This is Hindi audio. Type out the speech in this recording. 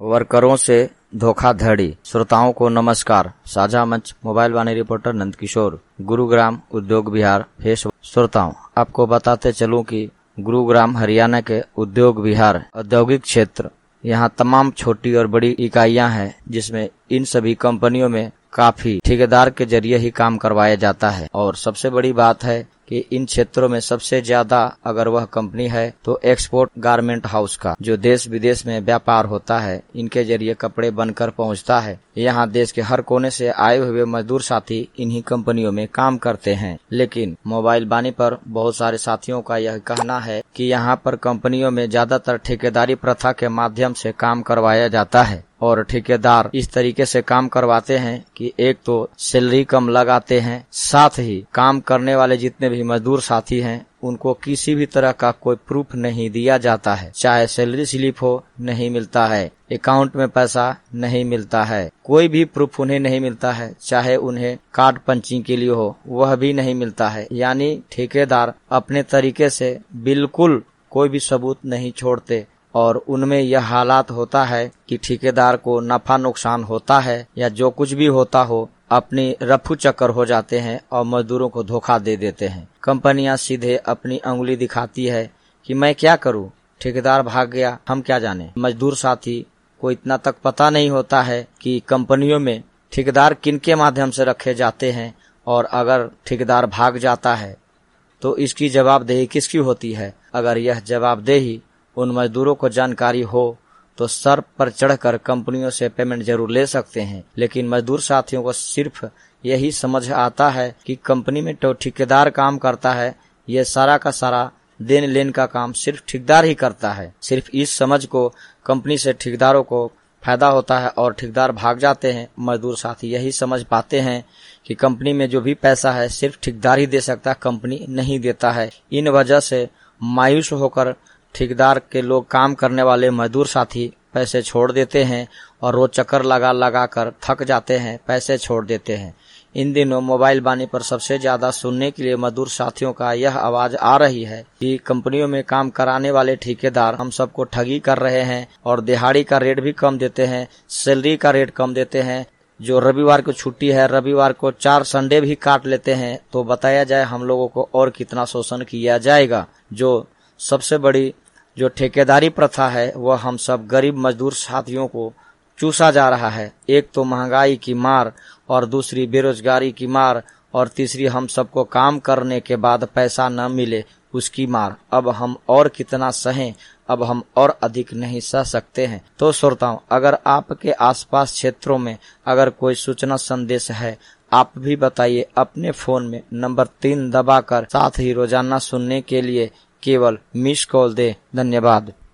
वर्करों से धोखाधड़ी। श्रोताओं को नमस्कार। साझा मंच mobile Vaani reporter Nandkishore, Gurugram Udyog Vihar face. श्रोताओं, आपको बताते चलूं कि गुरुग्राम हरियाणा के उद्योग विहार औद्योगिक क्षेत्र, यहाँ तमाम छोटी और बड़ी इकाइयां हैं, जिसमें इन सभी कंपनियों में काफी ठेकेदार के जरिए ही काम करवाया जाता है। और सबसे बड़ी बात है कि इन क्षेत्रों में सबसे ज्यादा अगर वह कंपनी है तो एक्सपोर्ट गारमेंट हाउस का, जो देश विदेश में व्यापार होता है, इनके जरिए कपड़े बनकर पहुंचता है। यहाँ देश के हर कोने से आए हुए मजदूर साथी इन्हीं कंपनियों में काम करते हैं। लेकिन मोबाइल वाणी पर बहुत सारे साथियों का यह कहना है कि यहाँ पर कंपनियों में ज्यादातर ठेकेदारी प्रथा के माध्यम से काम करवाया जाता है और ठेकेदार इस तरीके से काम करवाते हैं कि एक तो सैलरी कम लगाते हैं, साथ ही काम करने वाले जितने भी मजदूर साथी हैं उनको किसी भी तरह का कोई प्रूफ नहीं दिया जाता है। चाहे सैलरी स्लिप हो, नहीं मिलता है, अकाउंट में पैसा नहीं मिलता है, कोई भी प्रूफ उन्हें नहीं मिलता है। चाहे उन्हें कार्ड पंचिंग के लिए हो, वह भी नहीं मिलता है। यानी ठेकेदार अपने तरीके से बिल्कुल कोई भी सबूत नहीं छोड़ते और उनमें यह हालात होता है कि ठेकेदार को नफा नुकसान होता है या जो कुछ भी होता हो, अपनी रफू चक्कर हो जाते हैं और मजदूरों को धोखा दे देते हैं। कंपनियां सीधे अपनी अंगुली दिखाती है कि मैं क्या करूं, ठेकेदार भाग गया, हम क्या जाने। मजदूर साथी को इतना तक पता नहीं होता है कि कंपनियों में ठेकेदार किनके माध्यम से रखे जाते हैं, और अगर ठेकेदार भाग जाता है तो इसकी जवाबदेही किसकी होती है। अगर यह जवाबदेही उन मजदूरों को जानकारी हो तो सर पर चढ़कर कंपनियों से पेमेंट जरूर ले सकते हैं। लेकिन मजदूर साथियों को सिर्फ यही समझ आता है कि कंपनी में तो ठेकेदार काम करता है, ये सारा का सारा देन लेन का काम सिर्फ ठेकेदार ही करता है। सिर्फ इस समझ को कंपनी से ठेकेदारों को फायदा होता है और ठेकेदार भाग जाते हैं। मजदूर साथी यही समझ पाते हैं कि कंपनी में जो भी पैसा है सिर्फ ठेकेदार ही दे सकता है, कंपनी नहीं देता है। इन वजह से मायूस होकर ठेकेदार के लोग काम करने वाले मजदूर साथी पैसे छोड़ देते हैं और रोज चक्कर लगा कर थक जाते हैं, पैसे छोड़ देते हैं। इन दिनों मोबाइल वाणी पर सबसे ज्यादा सुनने के लिए मजदूर साथियों का यह आवाज आ रही है कि कंपनियों में काम कराने वाले ठेकेदार हम सबको ठगी कर रहे हैं और दिहाड़ी का रेट भी कम देते हैं, सैलरी का रेट कम देते हैं। जो रविवार को छुट्टी है, रविवार को 4 संडे भी काट लेते हैं। तो बताया जाए हम लोगों को और कितना शोषण किया जाएगा। जो सबसे बड़ी जो ठेकेदारी प्रथा है वह हम सब गरीब मजदूर साथियों को चूसा जा रहा है। एक तो महंगाई की मार, और दूसरी बेरोजगारी की मार, और तीसरी हम सबको काम करने के बाद पैसा न मिले उसकी मार। अब हम और कितना सहें, अब हम और अधिक नहीं सह सकते हैं। तो श्रोताओं, अगर आपके आसपास क्षेत्रों में अगर कोई सूचना संदेश है, आप भी बताइए। अपने फोन में नंबर 3 दबाकर, साथ ही रोजाना सुनने के लिए केवल मिस कॉल दे। धन्यवाद।